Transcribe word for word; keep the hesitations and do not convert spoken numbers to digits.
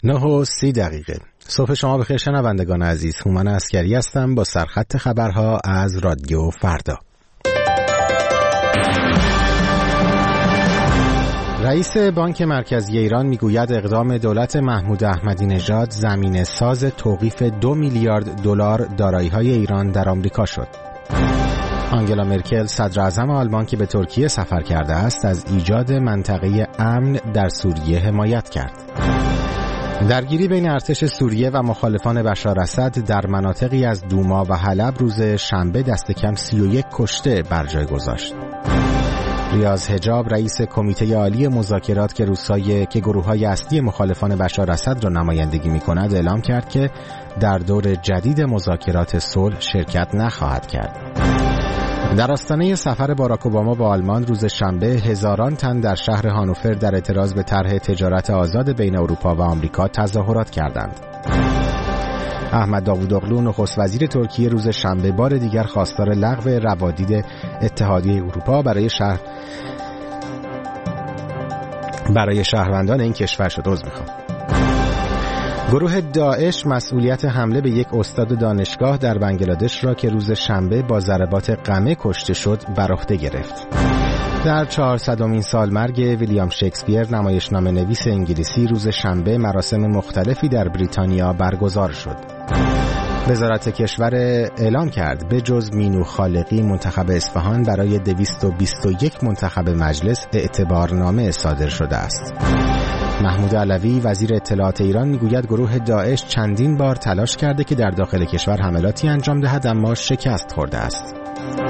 نه و سی دقیقه. صبح شما بخیر شنوندگان عزیز. هومن عسکری هستم با سرخط خبرها از رادیو فردا. رئیس بانک مرکزی ایران میگوید اقدام دولت محمود احمدی نژاد زمینه ساز توقیف دو میلیارد دلار دارایی‌های ایران در آمریکا شد. آنگلا مرکل صدر اعظم آلمان که به ترکیه سفر کرده است از ایجاد منطقه امن در سوریه حمایت کرد. درگیری بین ارتش سوریه و مخالفان بشار اسد در مناطقی از دوما و حلب روز شنبه دست کم سی و یک کشته بر جای گذاشت. ریاض حجاب رئیس کمیته عالی مذاکرات که روسای که گروه‌های اصلی مخالفان بشار اسد را نمایندگی می‌کند اعلام کرد که در دور جدید مذاکرات صلح شرکت نخواهد کرد. در آستانه سفر باراک اوباما به آلمان روز شنبه هزاران تن در شهر هانوفر در اعتراض به طرح تجارت آزاد بین اروپا و آمریکا تظاهرات کردند. احمد داوودوغلو نخست وزیر ترکیه روز شنبه بار دیگر خواستار لغو روادید اتحادیه اروپا برای شهر برای شهروندان این کشور شد. عذر میخوام. گروه داعش مسئولیت حمله به یک استاد دانشگاه در بنگلادش را که روز شنبه با ضربات قمه کشته شد بر عهده گرفت. در چهارصدمین سالمرگ ویلیام شکسپیر نمایشنامه نویس انگلیسی روز شنبه مراسم مختلفی در بریتانیا برگزار شد. وزارت کشور اعلام کرد به جز مینو خالقی منتخب اصفهان برای دویست و بیست و یک منتخب مجلس اعتبارنامه صادر شده است. محمود علوی وزیر اطلاعات ایران میگوید گروه داعش چندین بار تلاش کرده که در داخل کشور حملاتی انجام دهد اما شکست خورده است.